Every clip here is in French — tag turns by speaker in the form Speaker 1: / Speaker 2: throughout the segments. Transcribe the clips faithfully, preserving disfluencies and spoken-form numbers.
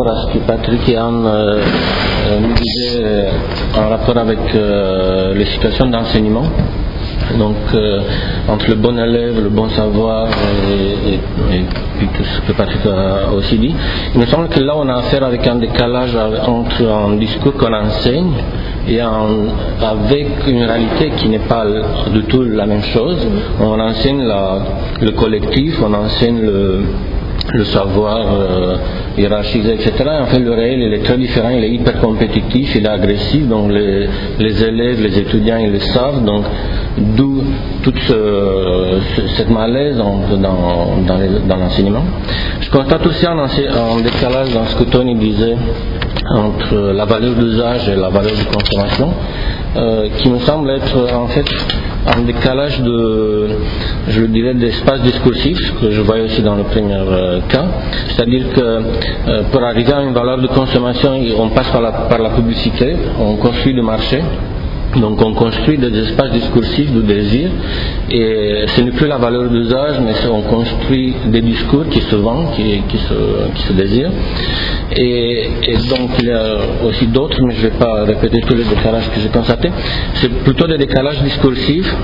Speaker 1: rapport à ce que Patrick et Anne euh, euh, nous disaient euh, en rapport avec euh, les situations d'enseignement. Donc, euh, entre le bon élève, le bon savoir et, et, et puis tout ce que Patrick a aussi dit, il me semble que là on a affaire avec un décalage entre un discours qu'on enseigne et un, avec une réalité qui n'est pas du tout la même chose. On enseigne la, le collectif, on enseigne le, le savoir euh, hiérarchisé, et cetera. En fait, le réel, il est très différent, il est hyper compétitif, il est agressif, donc les, les élèves, les étudiants, ils le savent, donc d'où toute ce, ce, cette malaise dans, dans, dans, les, dans l'enseignement. Je constate aussi un, un décalage dans ce que Tony disait entre la valeur d'usage et la valeur de consommation, euh, qui me semble être en fait un décalage de, je le dirais, d'espace discursif, que je voyais aussi dans le premier euh, cas. C'est-à-dire que euh, pour arriver à une valeur de consommation, on passe par la, par la publicité, on construit le marché. Donc on construit des espaces discursifs de désir et ce n'est plus la valeur d'usage, mais on construit des discours qui se vendent, qui, qui, se, qui se désirent. Et, et donc il y a aussi d'autres, mais je ne vais pas répéter tous les décalages que j'ai constatés. C'est plutôt des décalages discursifs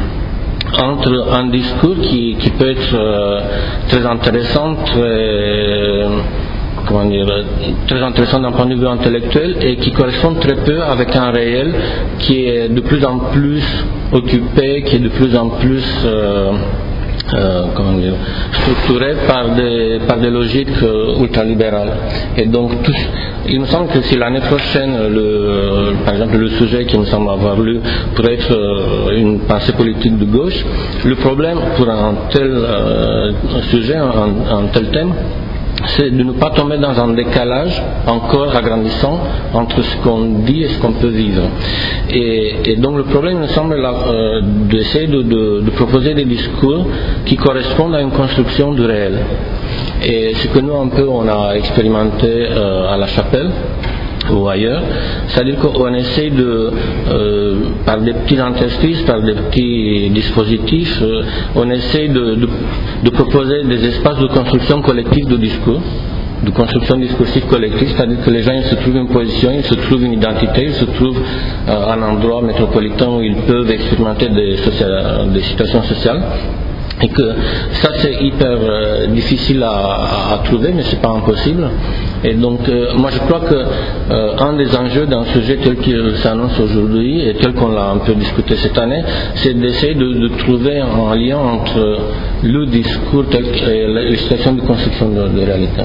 Speaker 1: entre un discours qui, qui peut être euh, très intéressant, très... comment dire, très intéressant d'un point de vue intellectuel et qui correspond très peu avec un réel qui est de plus en plus occupé, qui est de plus en plus euh, euh, comment dire, structuré par des, par des logiques euh, ultralibérales. Et donc, tout, il me semble que si l'année prochaine, le, par exemple, le sujet qui me semble avoir lu pourrait être euh, une pensée politique de gauche, le problème pour un tel euh, sujet, un, un tel thème, c'est de ne pas tomber dans un décalage encore agrandissant entre ce qu'on dit et ce qu'on peut vivre. Et, et donc le problème, il me semble, là, euh, d'essayer de, de, de proposer des discours qui correspondent à une construction du réel. Et ce que nous, un peu, on a expérimenté euh, à la Chapelle, ou ailleurs, c'est-à-dire qu'on essaie de, euh, par des petits interstices, par des petits dispositifs, euh, on essaie de, de, de proposer des espaces de construction collective de discours, de construction discursive collective, c'est-à-dire que les gens ils se trouvent une position, ils se trouvent une identité, ils se trouvent euh, un endroit métropolitain où ils peuvent expérimenter des, social, des situations sociales. Et que ça c'est hyper euh, difficile à, à, à trouver, mais c'est pas impossible. Et donc euh, moi je crois que euh, un des enjeux d'un sujet tel qu'il s'annonce aujourd'hui et tel qu'on l'a un peu discuté cette année, c'est d'essayer de, de trouver un lien entre le discours et les situations de construction de, de réalité.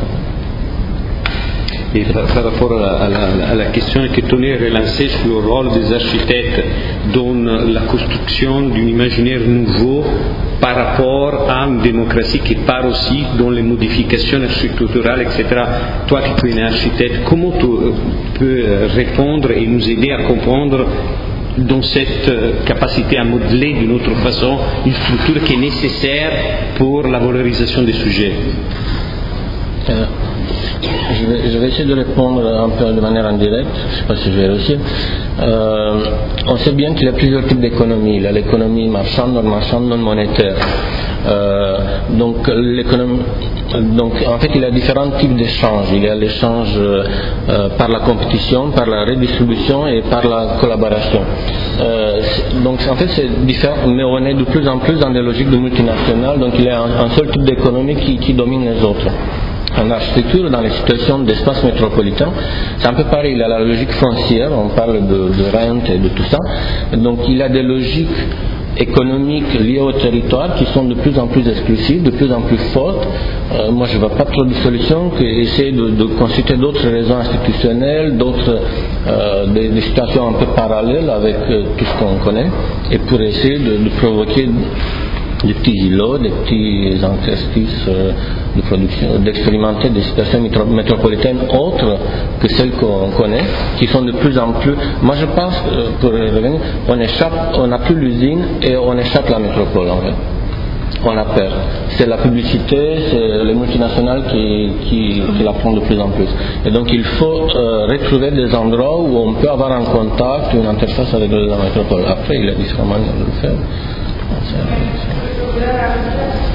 Speaker 2: Et par, par rapport à la, à la question que Tony a relancée sur le rôle des architectes dans la construction d'un imaginaire nouveau par rapport à une démocratie qui part aussi dans les modifications structurelles, et cetera. Toi qui es un architecte, comment tu peux répondre et nous aider à comprendre dans cette capacité à modeler d'une autre façon une structure qui est nécessaire pour la valorisation des sujets?
Speaker 1: euh. Je vais, je vais essayer de répondre un peu de manière indirecte, je ne sais pas si je vais réussir. Euh, on sait bien qu'il y a plusieurs types d'économies. Il y a l'économie marchande, non marchande, non monétaire. Euh, donc, l'économie, donc, en fait, il y a différents types d'échanges. Il y a l'échange euh, par la compétition, par la redistribution et par la collaboration. Euh, donc, en fait, c'est différent, mais on est de plus en plus dans des logiques de multinationales. Donc, il y a un, un seul type d'économie qui, qui domine les autres. En architecture, dans les situations d'espace métropolitain, c'est un peu pareil, il y a la logique foncière, on parle de, de rente et de tout ça. Donc il y a des logiques économiques liées au territoire qui sont de plus en plus exclusives, de plus en plus fortes. Euh, moi je ne vois pas trop de solutions qu'essayer de, de constituer d'autres raisons institutionnelles, d'autres euh, des, des situations un peu parallèles avec euh, tout ce qu'on connaît, et pour essayer de, de provoquer des petits îlots, des petits interstices euh, de production, d'expérimenter des situations métropolitaines autres que celles qu'on connaît, qui sont de plus en plus. Moi je pense, euh, pour revenir, on échappe, on n'a plus l'usine et on échappe la métropole en fait. On a peur. C'est la publicité, c'est les multinationales qui, qui, qui la prennent de plus en plus. Et donc il faut euh, retrouver des endroits où on peut avoir un contact, une interface avec la métropole. Après il y a différentes manières de le faire.